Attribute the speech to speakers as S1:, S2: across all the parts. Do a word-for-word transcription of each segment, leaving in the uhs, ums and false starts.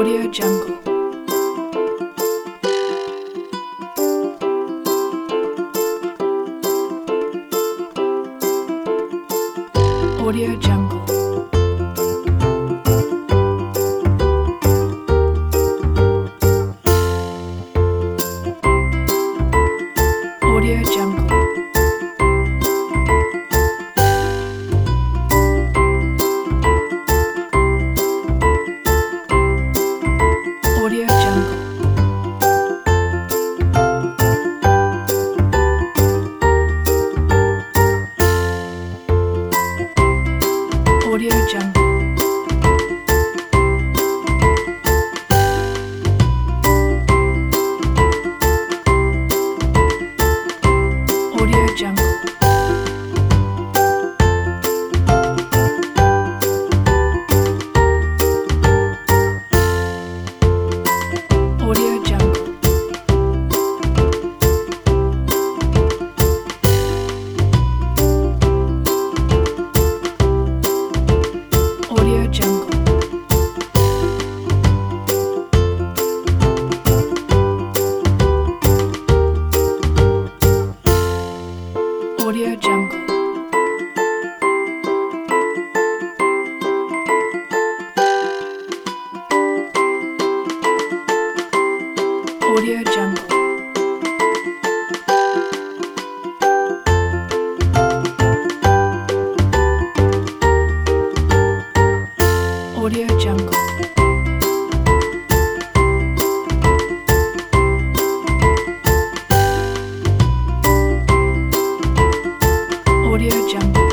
S1: Audio Jungle. Audio Jungle. Audio Jungle. Audio Jungle. Audio Jungle. Audio Jungle. Audio Jungle. Audio Jungle. Audio Jungle. Audio Jungle. Audio Jungle. Audio Jungle.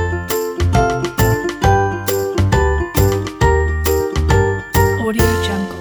S1: Audio Jungle.